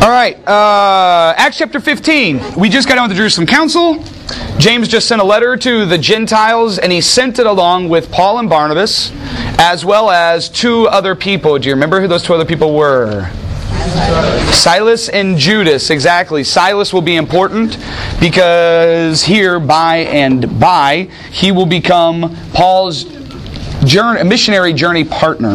All right, Acts chapter 15. We just got done with the Jerusalem Council. James just sent a letter to the Gentiles, and he sent it along with Paul and Barnabas, as well as two other people. Do you remember who those two other people were? Silas and Judas, exactly. Silas will be important because here, by and by, he will become Paul's missionary journey partner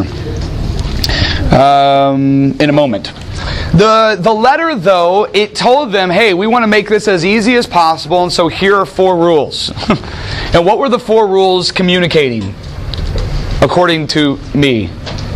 in a moment. The letter, though, it told them, hey, we want to make this as easy as possible, and so here are 4 rules. And what were the 4 rules communicating, according to me?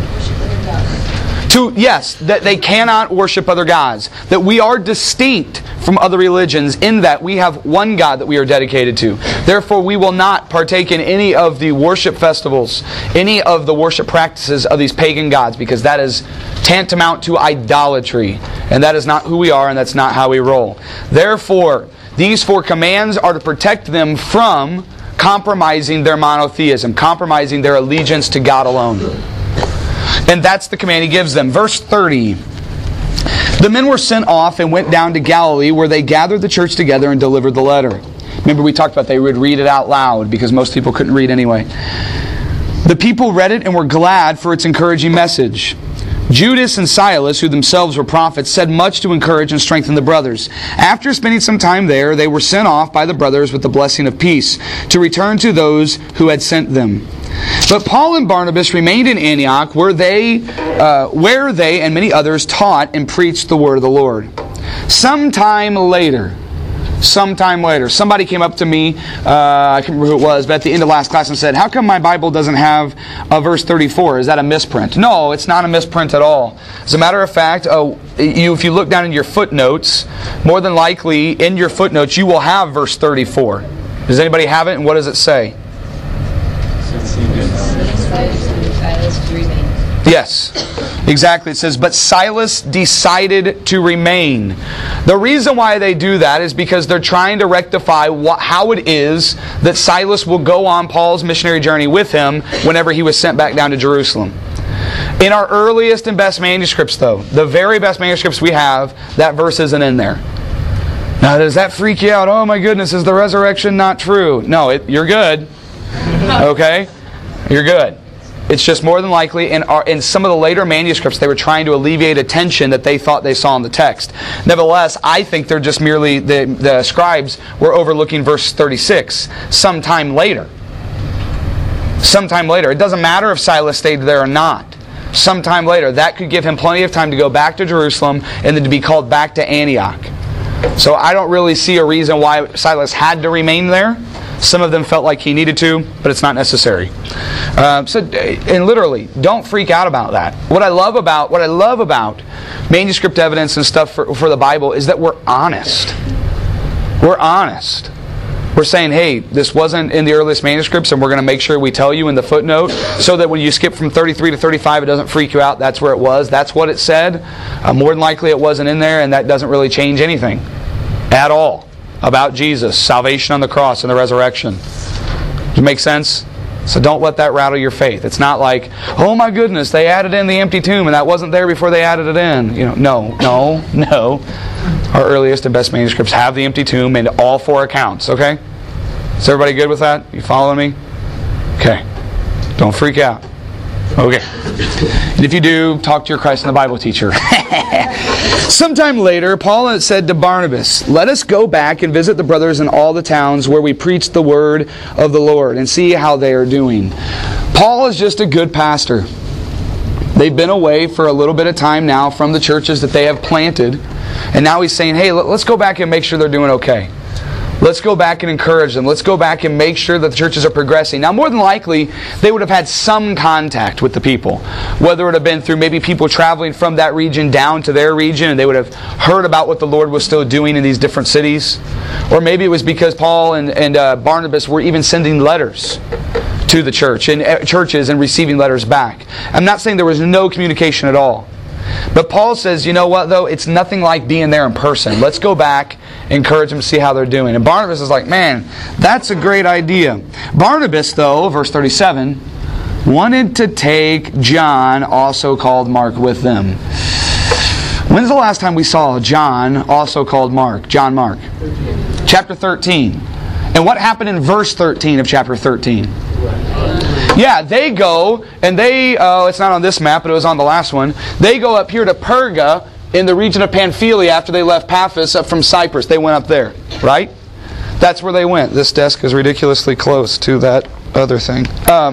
Yes, that they cannot worship other gods. That we are distinct from other religions in that we have one God that we are dedicated to. Therefore, we will not partake in any of the worship festivals, any of the worship practices of these pagan gods, because that is tantamount to idolatry. And that is not who we are, and that's not how we roll. Therefore, these 4 commands are to protect them from compromising their monotheism, compromising their allegiance to God alone. And that's the command he gives them. Verse 30. The men were sent off and went down to Galilee, where they gathered the church together and delivered the letter. Remember, we talked about they would read it out loud because most people couldn't read anyway. The people read it and were glad for its encouraging message. Judas and Silas, who themselves were prophets, said much to encourage and strengthen the brothers. After spending some time there, they were sent off by the brothers with the blessing of peace to return to those who had sent them. But Paul and Barnabas remained in Antioch, where they and many others taught and preached the word of the Lord. Sometime later, somebody came up to me, I can't remember who it was, but at the end of last class and said, how come my Bible doesn't have verse 34? Is that a misprint? No, it's not a misprint at all. As a matter of fact, if you look down in your footnotes, more than likely in your footnotes you will have verse 34. Does anybody have it, and what does it say? Yes, exactly. It says, but Silas decided to remain. The reason why they do that is because they're trying to rectify how it is that Silas will go on Paul's missionary journey with him whenever he was sent back down to Jerusalem. In our earliest and best manuscripts, though, the very best manuscripts we have, that verse isn't in there. Now, does that freak you out? Oh my goodness, is the resurrection not true? No, you're good. Okay? You're good. It's just more than likely in some of the later manuscripts they were trying to alleviate a tension that they thought they saw in the text. Nevertheless, I think they're just merely, the scribes were overlooking verse 36 sometime later. Sometime later. It doesn't matter if Silas stayed there or not. Sometime later. That could give him plenty of time to go back to Jerusalem and then to be called back to Antioch. So I don't really see a reason why Silas had to remain there. Some of them felt like he needed to, but it's not necessary. And literally, don't freak out about that. What I love about manuscript evidence and stuff for the Bible is that we're honest. We're honest. We're saying, hey, this wasn't in the earliest manuscripts, and we're going to make sure we tell you in the footnote so that when you skip from 33 to 35, it doesn't freak you out. That's where it was. That's what it said. More than likely it wasn't in there, and that doesn't really change anything at all about Jesus, salvation on the cross, and the resurrection. Does it make sense? So don't let that rattle your faith. It's not like, oh my goodness, they added in the empty tomb and that wasn't there before they added it in. No. Our earliest and best manuscripts have the empty tomb in all 4 accounts, okay? Is everybody good with that? You following me? Okay. Don't freak out. Okay. And if you do, talk to your Christ in the Bible teacher. Sometime later, Paul said to Barnabas, let us go back and visit the brothers in all the towns where we preach the word of the Lord and see how they are doing. Paul is just a good pastor. They've been away for a little bit of time now from the churches that they have planted. And now he's saying, hey, let's go back and make sure they're doing okay. Let's go back and encourage them. Let's go back and make sure that the churches are progressing. Now, more than likely, they would have had some contact with the people. Whether it would have been through maybe people traveling from that region down to their region, and they would have heard about what the Lord was still doing in these different cities. Or maybe it was because Paul and Barnabas were even sending letters to the church and churches and receiving letters back. I'm not saying there was no communication at all. But Paul says, you know what, though? It's nothing like being there in person. Let's go back, encourage them to see how they're doing. And Barnabas is like, man, that's a great idea. Barnabas, though, verse 37, wanted to take John, also called Mark, with them. When's the last time we saw John, also called Mark? John Mark. Chapter 13. And what happened in verse 13 of chapter 13? Yeah, they go, and it's not on this map, but it was on the last one. They go up here to Perga in the region of Pamphylia after they left Paphos up from Cyprus. They went up there, right? That's where they went. This desk is ridiculously close to that other thing.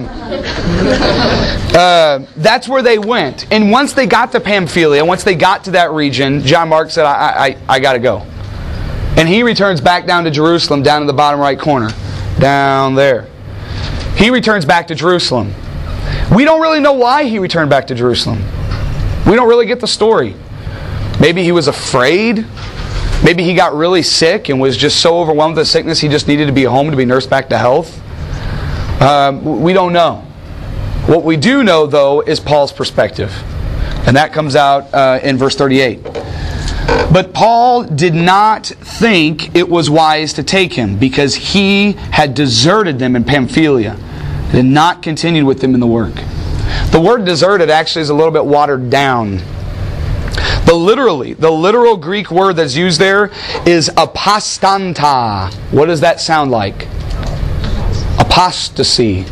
That's where they went. And once they got to Pamphylia, once they got to that region, John Mark said, I got to go. And he returns back down to Jerusalem, down in the bottom right corner. Down there. He returns back to Jerusalem. We don't really know why he returned back to Jerusalem. We don't really get the story. Maybe he was afraid. Maybe he got really sick and was just so overwhelmed with sickness he just needed to be home to be nursed back to health. We don't know. What we do know, though, is Paul's perspective. And that comes out in verse 38. But Paul did not think it was wise to take him, because he had deserted them in Pamphylia and had not continued with them in the work. The word deserted actually is a little bit watered down. The literal Greek word that's used there is apostanta. What does that sound like? Apostasy.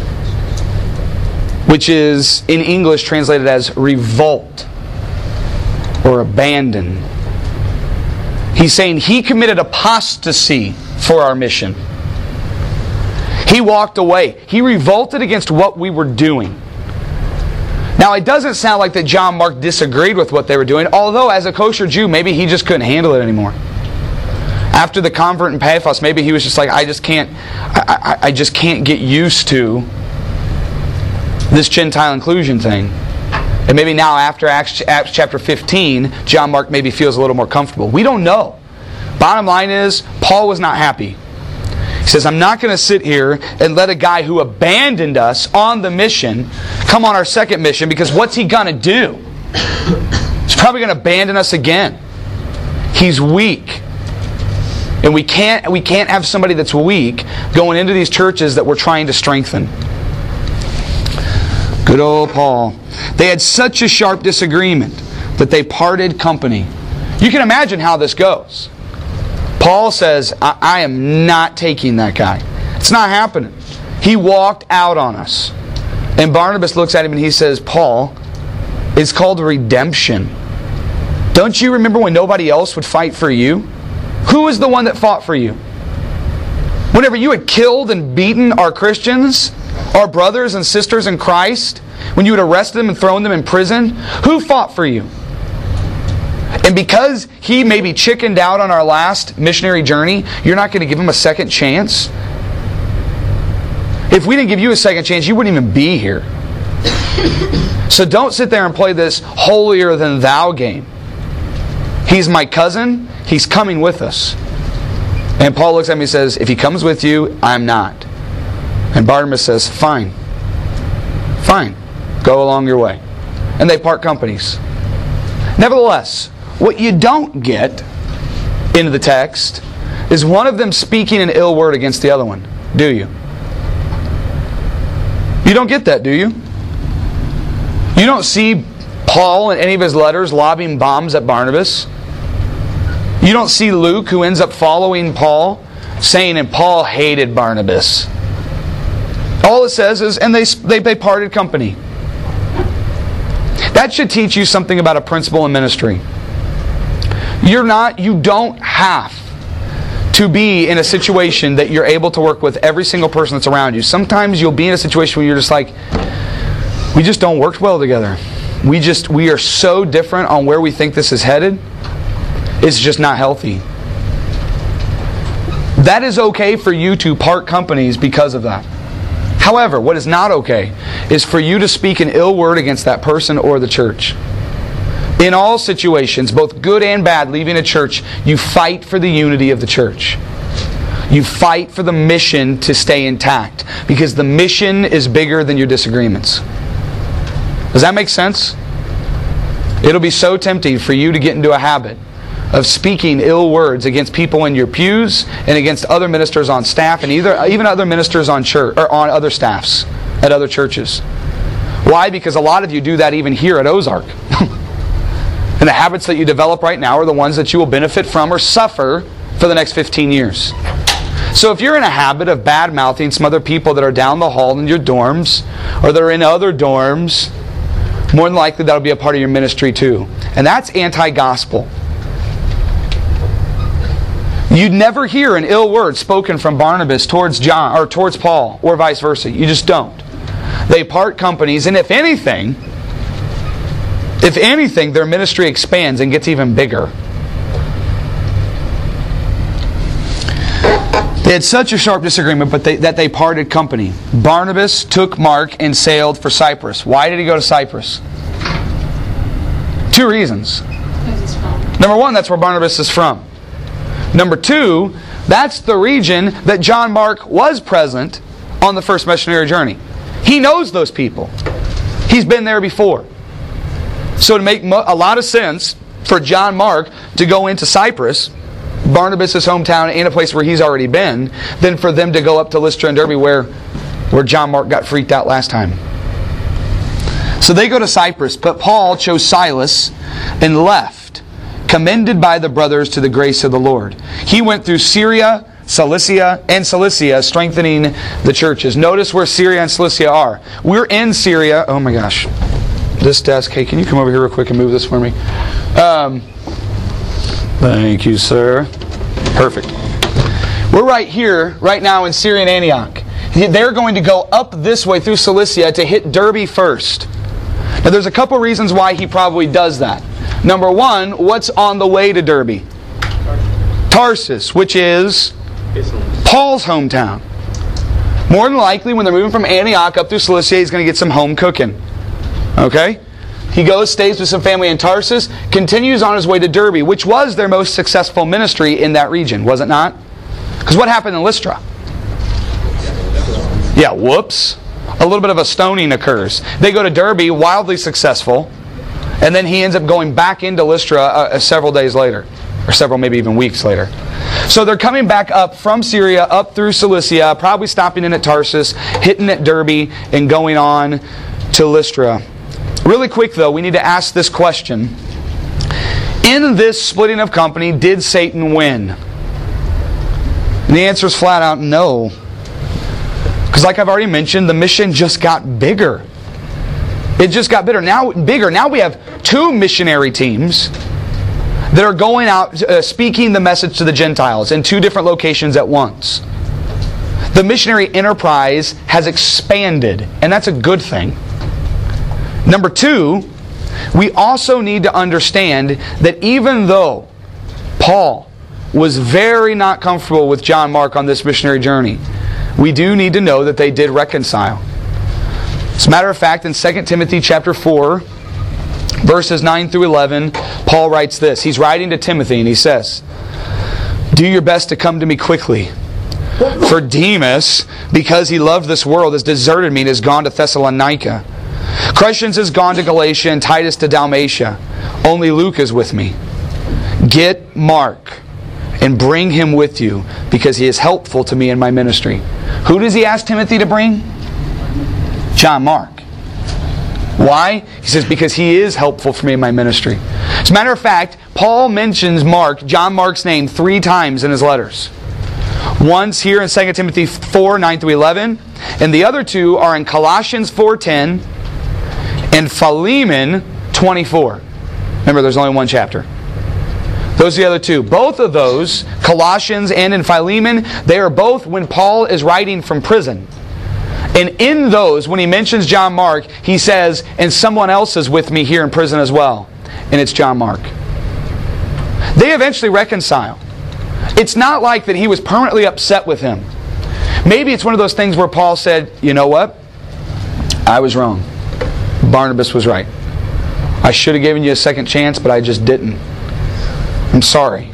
Which is in English translated as revolt or abandon. He's saying he committed apostasy for our mission. He walked away. He revolted against what we were doing. Now, it doesn't sound like that John Mark disagreed with what they were doing, although as a kosher Jew, maybe he just couldn't handle it anymore. After the convert in Paphos, maybe he was just like, I just can't get used to this Gentile inclusion thing. And maybe now after Acts chapter 15, John Mark maybe feels a little more comfortable. We don't know. Bottom line is, Paul was not happy. He says, I'm not going to sit here and let a guy who abandoned us on the mission come on our second mission, because what's he going to do? He's probably going to abandon us again. He's weak. And we can't have somebody that's weak going into these churches that we're trying to strengthen. Good old Paul. They had such a sharp disagreement that they parted company. You can imagine how this goes. Paul says, I am not taking that guy. It's not happening. He walked out on us. And Barnabas looks at him and he says, Paul, it's called redemption. Don't you remember when nobody else would fight for you? Who was the one that fought for you? Whenever you had killed and beaten our Christians, our brothers and sisters in Christ, when you had arrested them and thrown them in prison, who fought for you? And because he maybe chickened out on our last missionary journey, you're not going to give him a second chance? If we didn't give you a second chance, you wouldn't even be here. So don't sit there and play this holier than thou game. He's my cousin. He's coming with us. And Paul looks at me and says, if he comes with you, I'm not. And Barnabas says, fine. Fine. Go along your way. And they part companies. Nevertheless, what you don't get into the text is one of them speaking an ill word against the other one. Do you? You don't get that, do you? You don't see Paul in any of his letters lobbing bombs at Barnabas. You don't see Luke, who ends up following Paul, saying, and Paul hated Barnabas. All it says is, and they parted company. That should teach you something about a principle in ministry. You don't have to be in a situation that you're able to work with every single person that's around you. Sometimes you'll be in a situation where you're just like, we just don't work well together. We are so different on where we think this is headed. It's just not healthy. That is okay for you to part companies because of that. However, what is not okay is for you to speak an ill word against that person or the church. In all situations, both good and bad, leaving a church, you fight for the unity of the church. You fight for the mission to stay intact, because the mission is bigger than your disagreements. Does that make sense? It'll be so tempting for you to get into a habit of speaking ill words against people in your pews and against other ministers on staff, and even other ministers on church or on other staffs at other churches. Why? Because a lot of you do that even here at Ozark. And the habits that you develop right now are the ones that you will benefit from or suffer for the next 15 years. So if you're in a habit of bad-mouthing some other people that are down the hall in your dorms, or that are in other dorms, more than likely that'll be a part of your ministry too. And that's anti-gospel. You'd never hear an ill word spoken from Barnabas towards John or towards Paul, or vice versa. You just don't. They part companies, and if anything, their ministry expands and gets even bigger. They had such a sharp disagreement that they parted company. Barnabas took Mark and sailed for Cyprus. Why did he go to Cyprus? 2 reasons. Number 1, that's where Barnabas is from. Number 2, that's the region that John Mark was present on the first missionary journey. He knows those people. He's been there before. So to make a lot of sense for John Mark to go into Cyprus, Barnabas' hometown, and a place where he's already been, than for them to go up to Lystra and Derbe where John Mark got freaked out last time. So they go to Cyprus, but Paul chose Silas and left, commended by the brothers to the grace of the Lord. He went through Syria, Cilicia, strengthening the churches. Notice where Syria and Cilicia are. We're in Syria. Oh my gosh. This desk. Hey, can you come over here real quick and move this for me? Thank you, sir. Perfect. We're right here, right now in Syrian Antioch. They're going to go up this way through Cilicia to hit Derbe first. Now there's a couple reasons why he probably does that. Number 1, what's on the way to Derbe? Tarsus, which is Paul's hometown. More than likely, when they're moving from Antioch up through Cilicia, he's going to get some home cooking. Okay? He goes, stays with some family in Tarsus, continues on his way to Derbe, which was their most successful ministry in that region, was it not? Because what happened in Lystra? Yeah, whoops. A little bit of a stoning occurs. They go to Derbe, wildly successful, and then he ends up going back into Lystra several days later, or several, maybe even weeks later. So they're coming back up from Syria, up through Cilicia, probably stopping in at Tarsus, hitting at Derbe, and going on to Lystra. Really quick though, we need to ask this question. In this splitting of company, did Satan win? And the answer is flat out no. Because like I've already mentioned, the mission just got bigger. It just got bigger. Now we have 2 missionary teams that are going out speaking the message to the Gentiles in 2 different locations at once. The missionary enterprise has expanded, and that's a good thing. Number 2, we also need to understand that even though Paul was very not comfortable with John Mark on this missionary journey, we do need to know that they did reconcile. As a matter of fact, in 2 Timothy chapter 4, verses 9 through 11, Paul writes this. He's writing to Timothy and he says, "Do your best to come to me quickly. For Demas, because he loved this world, has deserted me and has gone to Thessalonica. Crescens has gone to Galatia and Titus to Dalmatia. Only Luke is with me. Get Mark and bring him with you, because he is helpful to me in my ministry." Who does he ask Timothy to bring? John Mark. Why? He says, because he is helpful for me in my ministry. As a matter of fact, Paul mentions John Mark's name 3 times in his letters. Once here in 2 Timothy 4, 9 through 11, and the other 2 are in Colossians 4:10 and Philemon 24. Remember, there's only 1 chapter. Those are the other 2. Both of those, Colossians and in Philemon, they are both when Paul is writing from prison. And in those, when he mentions John Mark, he says, and someone else is with me here in prison as well. And it's John Mark. They eventually reconcile. It's not like that he was permanently upset with him. Maybe it's one of those things where Paul said, you know what? I was wrong. Barnabas was right. I should have given you a second chance, but I just didn't. I'm sorry.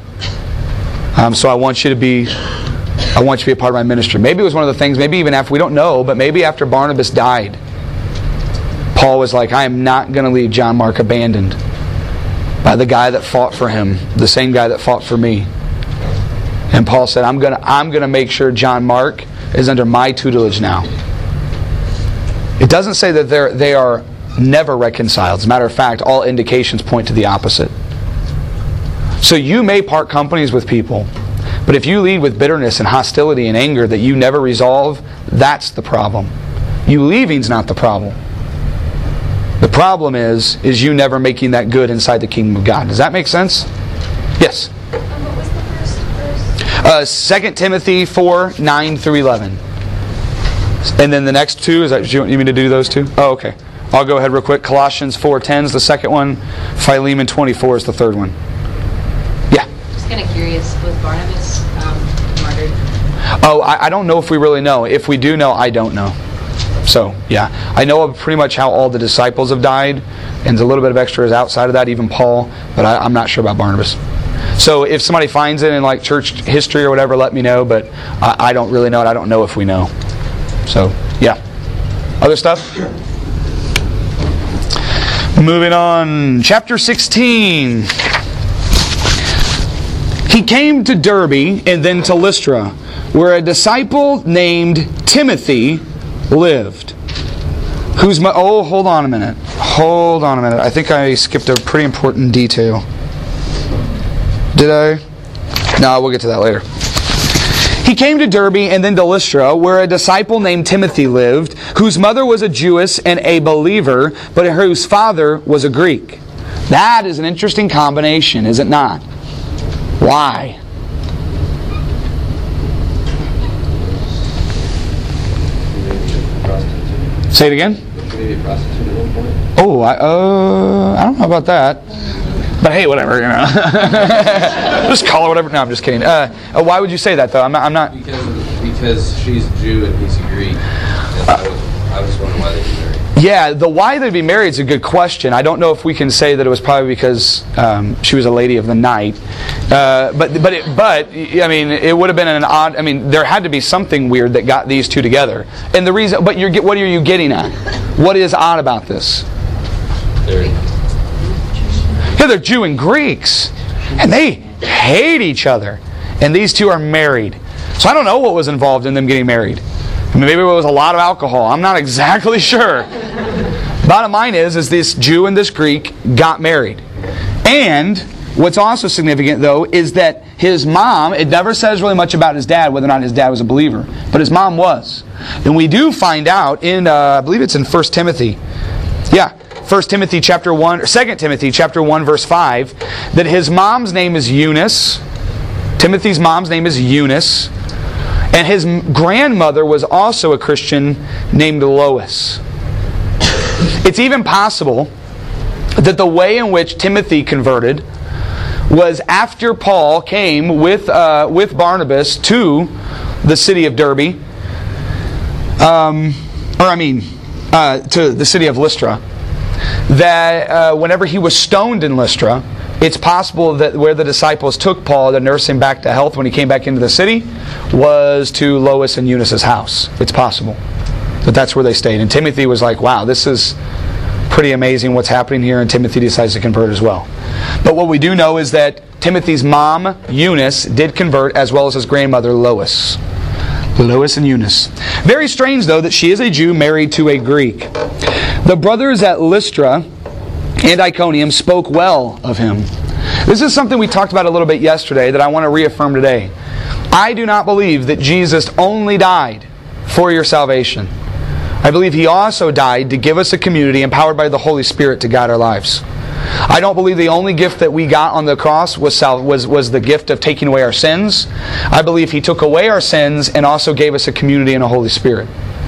So I want you to be a part of my ministry. Maybe it was one of the things, maybe even after, we don't know, but maybe after Barnabas died, Paul was like, I am not going to leave John Mark abandoned by the guy that fought for him, the same guy that fought for me. And Paul said, I'm going to make sure John Mark is under my tutelage now. It doesn't say that they are never reconciled. As a matter of fact, all indications point to the opposite. So you may part companies with people, but if you lead with bitterness and hostility and anger that you never resolve, that's the problem. You leaving's not the problem. The problem is you never making that good inside the kingdom of God. Does that make sense? Yes. What was the first verse? 2 Timothy 4, 9 through 11. And then the next two, is that, do you want me to do those two? Oh, okay. I'll go ahead real quick. Colossians 4:10 is the second one. Philemon 24 is the third one. Yeah. Just kind of curious, was Barnabas martyred? Oh, I don't know if we really know. If we do know, I don't know. So, yeah. I know of pretty much how all the disciples have died, and a little bit of extra is outside of that, even Paul, but I'm not sure about Barnabas. So if somebody finds it in like church history or whatever, let me know, but I don't really know it. I don't know if we know. So, yeah. Other stuff? Moving on. Chapter 16. He came to Derbe and then to Lystra, where a disciple named Timothy lived. Hold on a minute. Hold on a minute. I think I skipped a pretty important detail. Did I? No, we'll get to that later. He came to Derbe and then to Lystra, where a disciple named Timothy lived, whose mother was a Jewess and a believer, but whose father was a Greek. That is an interesting combination, is it not? Why? Say it again? Maybe a prostitute at one point? Oh, I don't know about that. But hey, whatever, you know. Just call her whatever. No, I'm just kidding. Why would you say that, though? I'm not. Because she's a Jew and he's a Greek. And I was wondering why they'd be married. Yeah, the why they'd be married is a good question. I don't know if we can say that it was probably because she was a lady of the night. But I mean, it would have been an odd. I mean, there had to be something weird that got these two together. And the reason. But what are you getting at? What is odd about this? Yeah, they're Jew and Greeks, and they hate each other. And these two are married. So I don't know what was involved in them getting married. I mean, maybe it was a lot of alcohol. I'm not exactly sure. Bottom line is this Jew and this Greek got married. And what's also significant, though, is that his mom, it never says really much about his dad, whether or not his dad was a believer, but his mom was. And we do find out in, I believe it's in 1 Timothy. Yeah. 1 Timothy chapter 1, or 2 Timothy chapter 1, verse 5, that his mom's name is Eunice. Timothy's mom's name is Eunice. And his grandmother was also a Christian named Lois. It's even possible that the way in which Timothy converted was after Paul came with Barnabas to the city of Derbe, to the city of Lystra. That whenever he was stoned in Lystra, it's possible that where the disciples took Paul to nurse him back to health when he came back into the city was to Lois and Eunice's house. It's possible that that's where they stayed. And Timothy was like, wow, this is pretty amazing what's happening here, and Timothy decides to convert as well. But what we do know is that Timothy's mom, Eunice, did convert, as well as his grandmother, Lois. Lois and Eunice. Very strange, though, that she is a Jew married to a Greek. The brothers at Lystra and Iconium spoke well of him. This is something we talked about a little bit yesterday that I want to reaffirm today. I do not believe that Jesus only died for your salvation. I believe He also died to give us a community empowered by the Holy Spirit to guide our lives. I don't believe the only gift that we got on the cross was the gift of taking away our sins. I believe He took away our sins and also gave us a community and a Holy Spirit.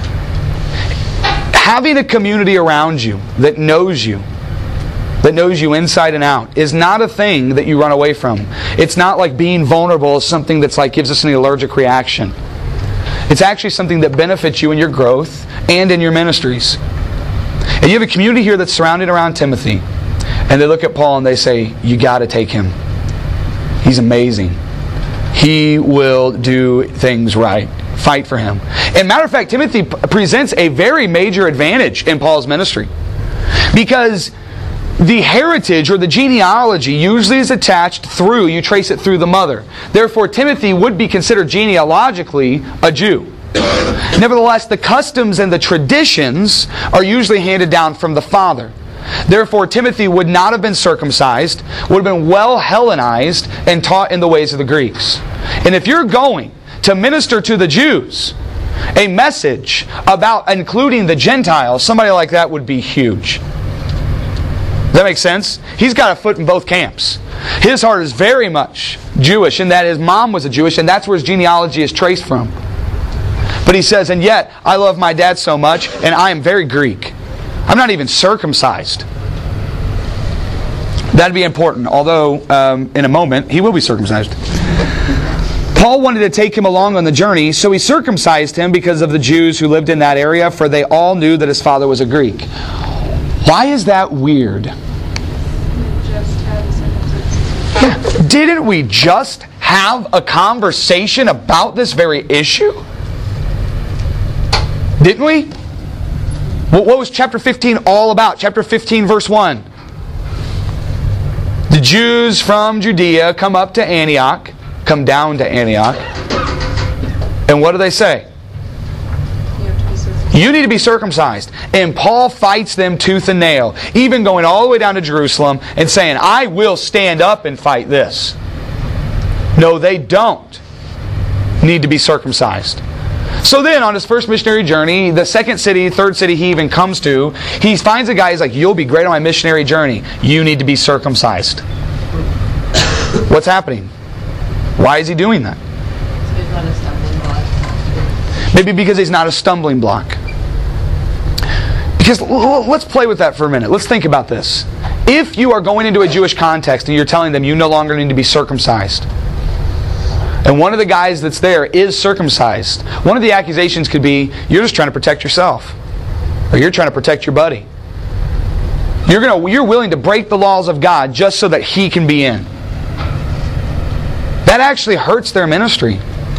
Having a community around you that knows you inside and out, is not a thing that you run away from. It's not like being vulnerable is something that's like gives us an allergic reaction. It's actually something that benefits you in your growth and in your ministries. And you have a community here that's surrounded around Timothy. And they look at Paul and they say, you got to take him. He's amazing. He will do things right. Fight for him. And matter of fact, Timothy presents a very major advantage in Paul's ministry. Because the heritage or the genealogy usually is attached through, you trace it through the mother. Therefore, Timothy would be considered genealogically a Jew. Nevertheless, the customs and the traditions are usually handed down from the father. Therefore, Timothy would not have been circumcised, would have been well Hellenized and taught in the ways of the Greeks. And if you're going to minister to the Jews a message about including the Gentiles, somebody like that would be huge. Does that make sense? He's got a foot in both camps. His heart is very much Jewish in that his mom was a Jewish, and that's where his genealogy is traced from. But he says, and yet I love my dad so much, and I am very Greek. I'm not even circumcised. That'd be important, although in a moment he will be circumcised. Paul wanted to take him along on the journey, so he circumcised him because of the Jews who lived in that area, for they all knew that his father was a Greek. Why is that weird? Yeah. Didn't we just have a conversation about this very issue? Didn't we? What was chapter 15 all about? Chapter 15 verse 1. The Jews from Judea come up to Antioch, come down to Antioch, and what do they say? You need to be circumcised. And Paul fights them tooth and nail, even going all the way down to Jerusalem and saying, I will stand up and fight this. No, they don't need to be circumcised. So then on his first missionary journey, the second city, third city he even comes to, he finds a guy, he's like, you'll be great on my missionary journey. You need to be circumcised. What's happening? Why is he doing that? Maybe because he's not a stumbling block. Because let's play with that for a minute. Let's think about this. If you are going into a Jewish context and you're telling them you no longer need to be circumcised, and one of the guys that's there is circumcised, one of the accusations could be, you're just trying to protect yourself. Or you're trying to protect your buddy. You're willing to break the laws of God just so that he can be in. That actually hurts their ministry.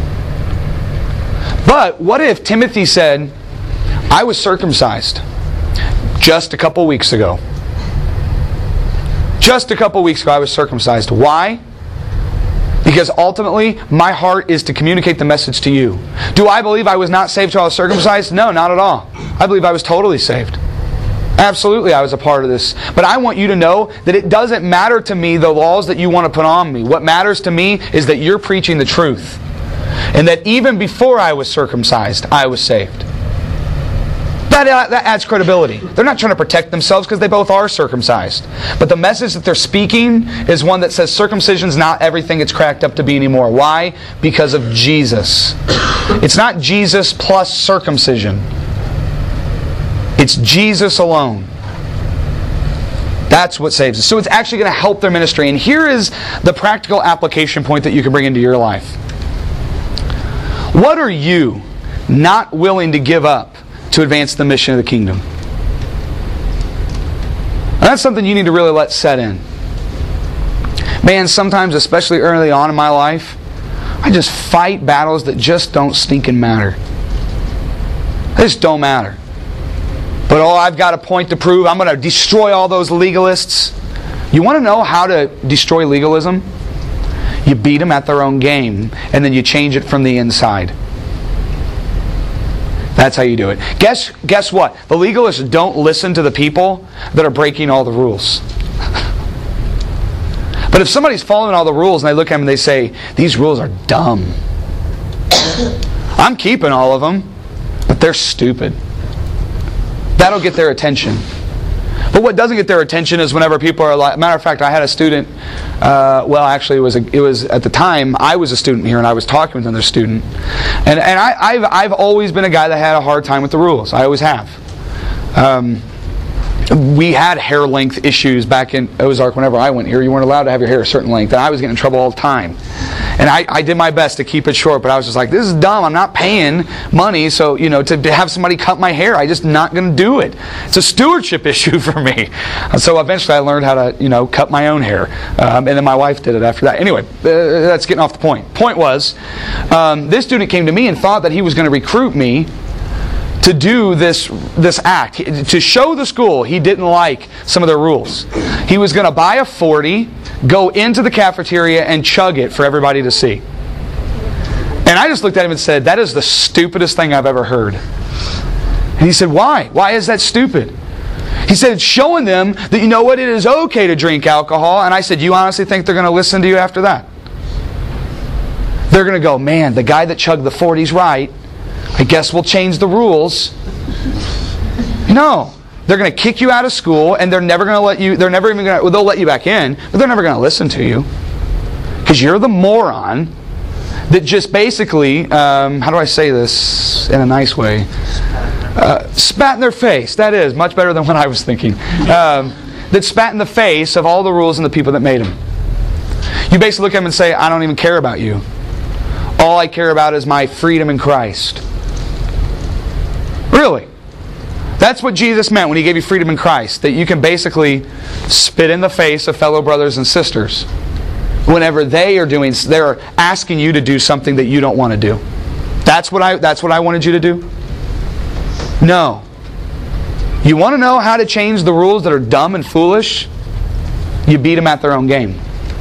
But what if Timothy said, I was circumcised just a couple weeks ago. Just a couple weeks ago I was circumcised. Why? Because ultimately my heart is to communicate the message to you. Do I believe I was not saved till I was circumcised? No, not at all. I believe I was totally saved. Absolutely I was a part of this. But I want you to know that it doesn't matter to me the laws that you want to put on me. What matters to me is that you're preaching the truth. And that even before I was circumcised, I was saved. That adds credibility. They're not trying to protect themselves because they both are circumcised. But the message that they're speaking is one that says circumcision's not everything it's cracked up to be anymore. Why? Because of Jesus. It's not Jesus plus circumcision. It's Jesus alone. That's what saves us. So it's actually going to help their ministry. And here is the practical application point that you can bring into your life. What are you not willing to give up to advance the mission of the kingdom? And that's something you need to really let set in. Man, sometimes, especially early on in my life, I just fight battles that just don't stinking matter. They just don't matter. But I've got a point to prove. I'm going to destroy all those legalists. You want to know how to destroy legalism? You beat them at their own game, and then you change it from the inside. That's how you do it. Guess what? The legalists don't listen to the people that are breaking all the rules. But if somebody's following all the rules and they look at them and they say, these rules are dumb. I'm keeping all of them, but they're stupid. That'll get their attention. But what doesn't get their attention is whenever people are like, matter of fact, I had a student, actually it was at the time, I was a student here and I was talking with another student. And I've always been a guy that had a hard time with the rules. I always have. We had hair length issues back in Ozark whenever I went here. You weren't allowed to have your hair a certain length. And I was getting in trouble all the time. And I did my best to keep it short, but I was just like, this is dumb. I'm not paying money, so to have somebody cut my hair, I'm just not going to do it. It's a stewardship issue for me. So eventually I learned how to cut my own hair. And then my wife did it after that. Anyway, that's getting off the point. Point was, this student came to me and thought that he was going to recruit me to do this act, to show the school he didn't like some of their rules. He was going to buy a 40, go into the cafeteria and chug it for everybody to see. And I just looked at him and said, that is the stupidest thing I've ever heard. And he said, why? Why is that stupid? He said, it's showing them that, you know what, it is okay to drink alcohol. And I said, you honestly think they're going to listen to you after that? They're going to go, man, the guy that chugged the 40's right. I guess we'll change the rules. No. They're going to kick you out of school, and they're never going to let you, they'll let you back in, but they're never going to listen to you. Because you're the moron that just basically, how do I say this in a nice way? Spat in their face. That is much better than what I was thinking. That spat in the face of all the rules and the people that made them. You basically look at them and say, I don't even care about you. All I care about is my freedom in Christ. Really? That's what Jesus meant when He gave you freedom in Christ. That you can basically spit in the face of fellow brothers and sisters whenever they're asking you to do something that you don't want to do. That's what I wanted you to do? No. You want to know how to change the rules that are dumb and foolish? You beat them at their own game.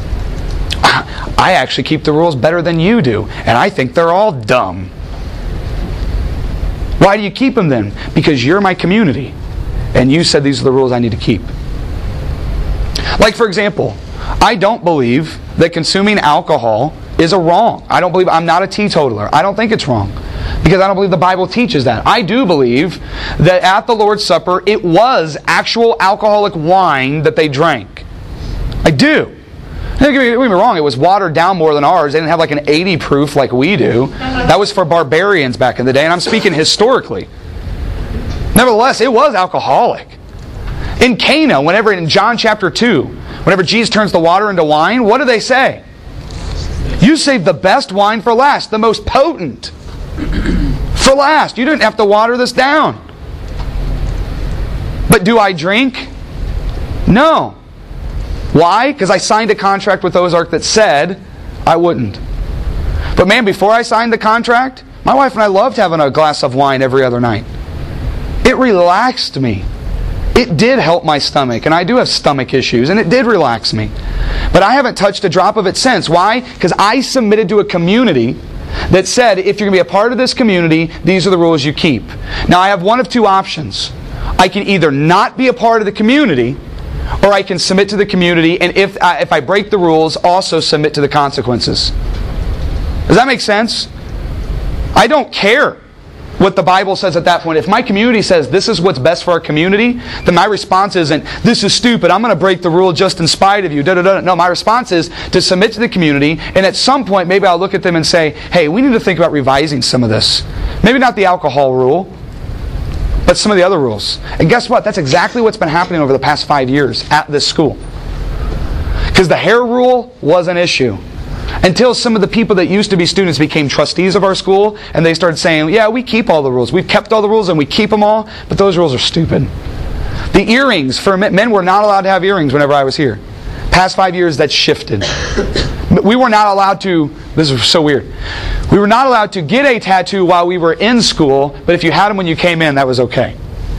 I actually keep the rules better than you do, and I think they're all dumb. Why do you keep them then? Because you're my community, and you said these are the rules I need to keep. Like, for example, I don't believe that consuming alcohol is a wrong. I'm not a teetotaler. I don't think it's wrong. Because I don't believe the Bible teaches that. I do believe that at the Lord's Supper, it was actual alcoholic wine that they drank. I do. Don't get me wrong, it was watered down more than ours. They didn't have like an 80 proof like we do. That was for barbarians back in the day, and I'm speaking historically. Nevertheless, it was alcoholic. In Cana, in John chapter 2, whenever Jesus turns the water into wine, what do they say? You saved the best wine for last, the most potent for last. You didn't have to water this down. But do I drink? No. Why? Because I signed a contract with Ozark that said I wouldn't. But man, before I signed the contract, my wife and I loved having a glass of wine every other night. It relaxed me. It did help my stomach, and I do have stomach issues, and it did relax me. But I haven't touched a drop of it since. Why? Because I submitted to a community that said, if you're going to be a part of this community, these are the rules you keep. Now, I have one of two options. I can either not be a part of the community, or I can submit to the community, and if I break the rules, also submit to the consequences. Does that make sense? I don't care what the Bible says at that point. If my community says this is what's best for our community, then my response isn't, this is stupid, I'm going to break the rule just in spite of you. No, my response is to submit to the community, and at some point maybe I'll look at them and say, hey, we need to think about revising some of this. Maybe not the alcohol rule, but some of the other rules. And guess what? That's exactly what's been happening over the past 5 years at this school. Because the hair rule was an issue. Until some of the people that used to be students became trustees of our school, and they started saying, yeah, we keep all the rules. We've kept all the rules and we keep them all, but those rules are stupid. The earrings, for men were not allowed to have earrings whenever I was here. Past 5 years, that's shifted. We were not allowed to, this is so weird, we were not allowed to get a tattoo while we were in school, but if you had them when you came in, that was okay.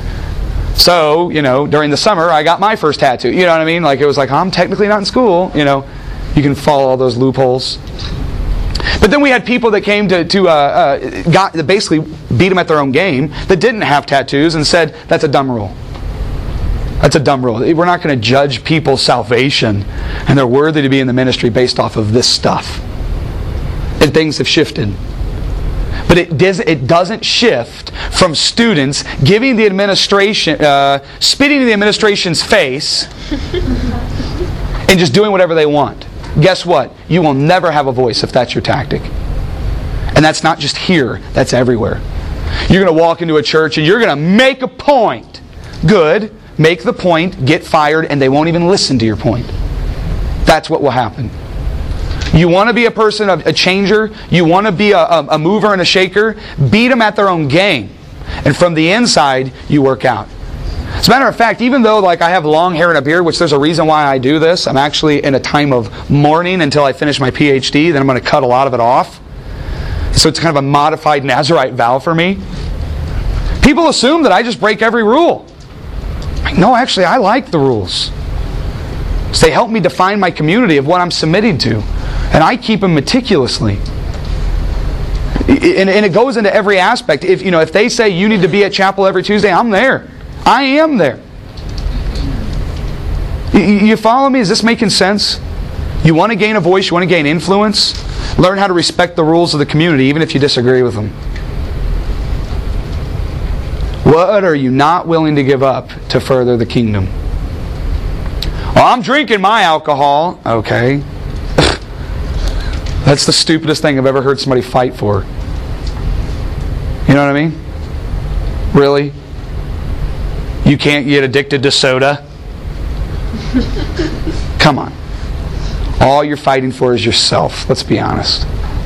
So, during the summer, I got my first tattoo. You know what I mean? Like, it was like, I'm technically not in school, You can follow all those loopholes. But then we had people that came that basically beat them at their own game, that didn't have tattoos, and said, that's a dumb rule. That's a dumb rule. We're not going to judge people's salvation, and they're worthy to be in the ministry based off of this stuff. And things have shifted. But it doesn't shift from students giving the administration, spitting in the administration's face, and just doing whatever they want. Guess what? You will never have a voice if that's your tactic. And that's not just here, that's everywhere. You're going to walk into a church and you're going to make a point. Good. Make the point, get fired, and they won't even listen to your point. That's what will happen. You want to be a person, a changer, you want to be a mover and a shaker, beat them at their own game. And from the inside, you work out. As a matter of fact, even though I have long hair and a beard, which there's a reason why I do this, I'm actually in a time of mourning until I finish my PhD, then I'm going to cut a lot of it off. So it's kind of a modified Nazirite vow for me. People assume that I just break every rule. No, actually, I like the rules. So they help me define my community of what I'm submitting to. And I keep them meticulously. And it goes into every aspect. If they say you need to be at chapel every Tuesday, I'm there. I am there. You follow me? Is this making sense? You want to gain a voice, you want to gain influence, learn how to respect the rules of the community, even if you disagree with them. What are you not willing to give up to further the kingdom? Well, I'm drinking my alcohol. Okay. That's the stupidest thing I've ever heard somebody fight for. You know what I mean? Really? You can't get addicted to soda? Come on. All you're fighting for is yourself. Let's be honest.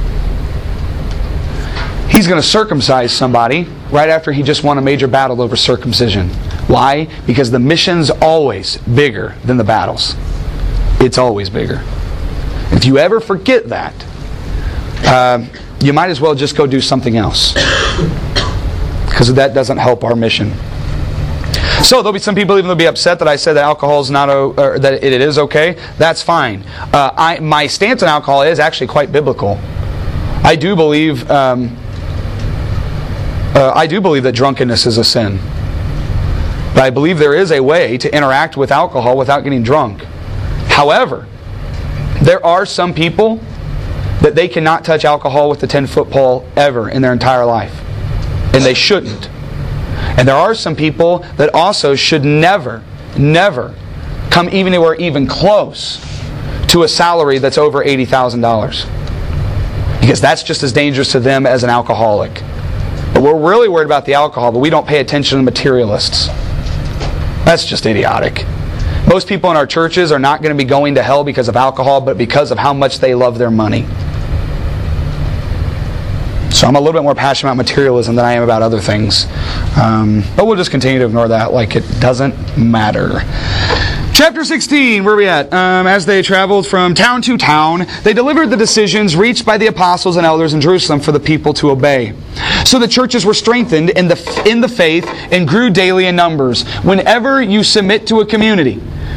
He's going to circumcise somebody right after he just won a major battle over circumcision. Why? Because the mission's always bigger than the battles. It's always bigger. If you ever forget that, you might as well just go do something else. Because that doesn't help our mission. So there'll be some people even will be upset that I said that alcohol is not, or that it is okay. That's fine. My stance on alcohol is actually quite biblical. I do believe that drunkenness is a sin. But I believe there is a way to interact with alcohol without getting drunk. However, there are some people that they cannot touch alcohol with the 10-foot pole ever in their entire life. And they shouldn't. And there are some people that also should never come anywhere even close to a salary that's over $80,000. Because that's just as dangerous to them as an alcoholic. But we're really worried about the alcohol, but we don't pay attention to materialists. That's just idiotic. Most people in our churches are not going to be going to hell because of alcohol, but because of how much they love their money. So I'm a little bit more passionate about materialism than I am about other things. But we'll just continue to ignore that like it doesn't matter. Chapter 16, where are we at? As they traveled from town to town, they delivered the decisions reached by the apostles and elders in Jerusalem for the people to obey. So the churches were strengthened in the faith and grew daily in numbers. Whenever you submit to a community,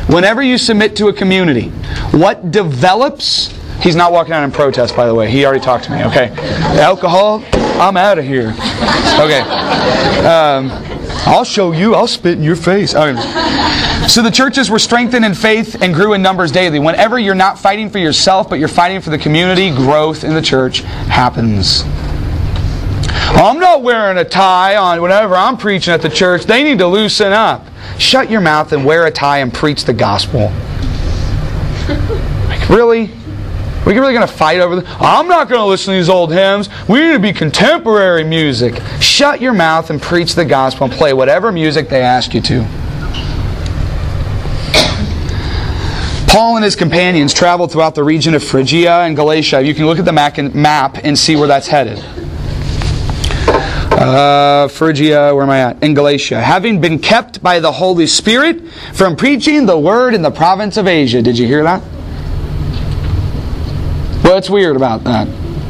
what develops... He's not walking out in protest, by the way. He already talked to me. Okay. Alcohol, I'm out of here. Okay. I'll show you. I'll spit in your face. Okay. So the churches were strengthened in faith and grew in numbers daily. Whenever you're not fighting for yourself, but you're fighting for the community, growth in the church happens. I'm not wearing a tie on whenever I'm preaching at the church. They need to loosen up. Shut your mouth and wear a tie and preach the gospel. Like, really? Are we really going to fight over this? I'm not going to listen to these old hymns. We need to be contemporary music. Shut your mouth and preach the gospel and play whatever music they ask you to. Paul and his companions traveled throughout the region of Phrygia and Galatia. You can look at the map and see where that's headed. Phrygia, where am I at? In Galatia. Having been kept by the Holy Spirit from preaching the word in the province of Asia. Did you hear that? What's weird about that?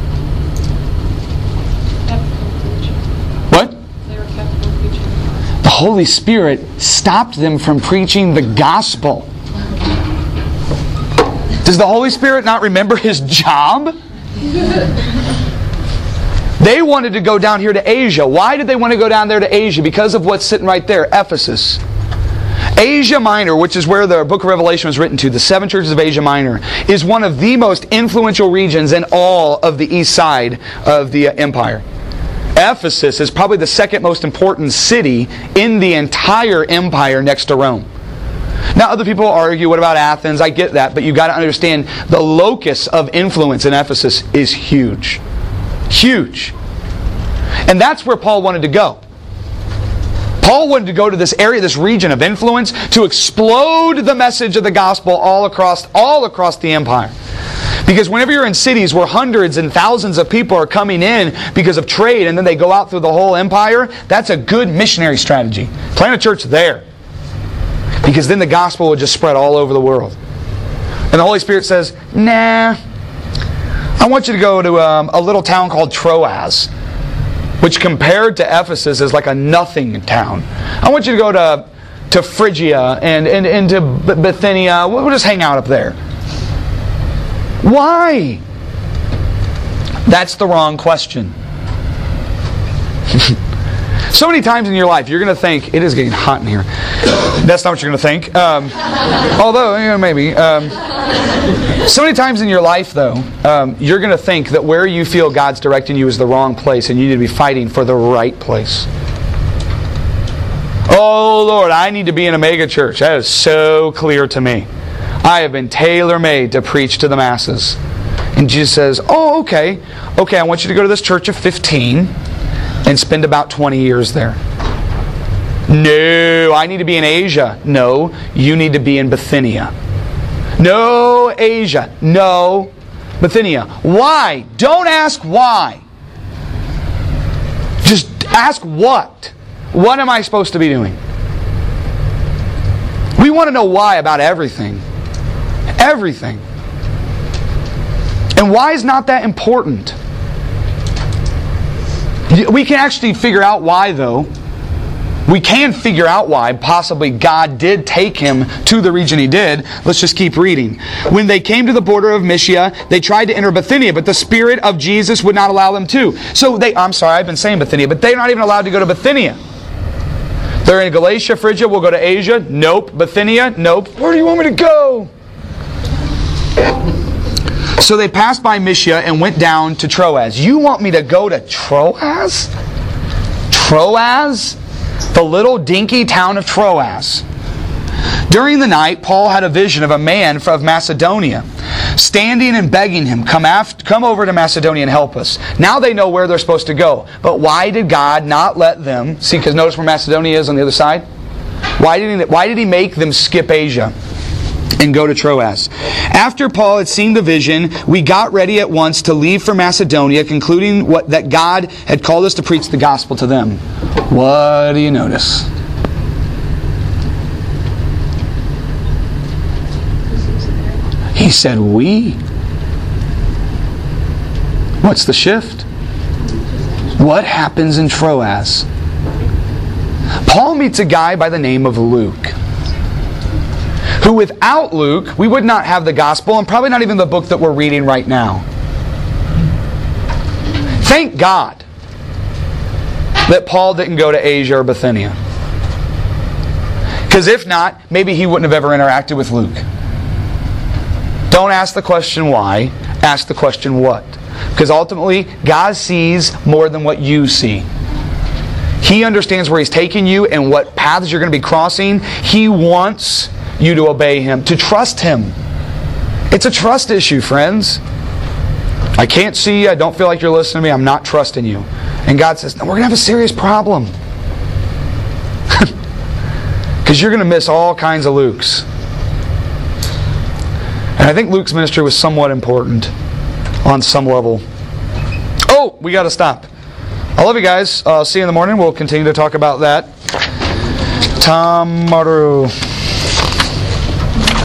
What? They were kept from preaching the gospel. The Holy Spirit stopped them from preaching the gospel. Does the Holy Spirit not remember His job? They wanted to go down here to Asia. Why did they want to go down there to Asia? Because of what's sitting right there, Ephesus. Asia Minor, which is where the book of Revelation was written to, the 7 churches of Asia Minor, is one of the most influential regions in all of the east side of the empire. Ephesus is probably the second most important city in the entire empire next to Rome. Now, other people argue, what about Athens? I get that, but you've got to understand the locus of influence in Ephesus is huge. Huge. And that's where Paul wanted to go. Paul wanted to go to this area, this region of influence, to explode the message of the gospel all across the empire. Because whenever you're in cities where hundreds and thousands of people are coming in because of trade and then they go out through the whole empire, that's a good missionary strategy. Plant a church there. Because then the gospel will just spread all over the world. And the Holy Spirit says, nah, I want you to go to a little town called Troas, which compared to Ephesus is like a nothing town. I want you to go to Phrygia and to Bithynia. We'll just hang out up there. Why? That's the wrong question. So many times in your life, you're going to think, it is getting hot in here. That's not what you're going to think. Although, maybe. So many times in your life, though, you're going to think that where you feel God's directing you is the wrong place, and you need to be fighting for the right place. Oh, Lord, I need to be in a mega church. That is so clear to me. I have been tailor-made to preach to the masses. And Jesus says, oh, okay. Okay, I want you to go to this church of 15 and spend about 20 years there. No, I need to be in Asia. No, you need to be in Bithynia. No, Asia. No, Bithynia. Why? Don't ask why. Just ask what. What am I supposed to be doing? We want to know why about everything. Everything. And why is not that important? We can actually figure out why, though. We can figure out why possibly God did take him to the region he did. Let's just keep reading. When they came to the border of Mysia, they tried to enter Bithynia, but the Spirit of Jesus would not allow them to. So I'm sorry, I've been saying Bithynia, but they're not even allowed to go to Bithynia. They're in Galatia, Phrygia, we'll go to Asia. Nope. Bithynia? Nope. Where do you want me to go? So they passed by Mysia and went down to Troas. You want me to go to Troas? Troas? The little dinky town of Troas. During the night, Paul had a vision of a man of Macedonia, standing and begging him, come over to Macedonia and help us. Now they know where they're supposed to go. But why did God not let them, see, because notice where Macedonia is on the other side? Why did he make them skip Asia and go to Troas? After Paul had seen the vision, we got ready at once to leave for Macedonia, concluding that God had called us to preach the gospel to them. What do you notice? He said, we. What's the shift? What happens in Troas? Paul meets a guy by the name of Luke, who without Luke, we would not have the gospel, and probably not even the book that we're reading right now. Thank God that Paul didn't go to Asia or Bithynia. Because if not, maybe he wouldn't have ever interacted with Luke. Don't ask the question why, ask the question what. Because ultimately, God sees more than what you see. He understands where He's taking you and what paths you're going to be crossing. He wants you to obey Him, to trust Him. It's a trust issue, friends. I can't see you, I don't feel like you're listening to me, I'm not trusting you. And God says, no, we're going to have a serious problem. Because you're going to miss all kinds of Lukes. And I think Luke's ministry was somewhat important on some level. Oh, we got to stop. I love you guys. See you in the morning. We'll continue to talk about that tomorrow.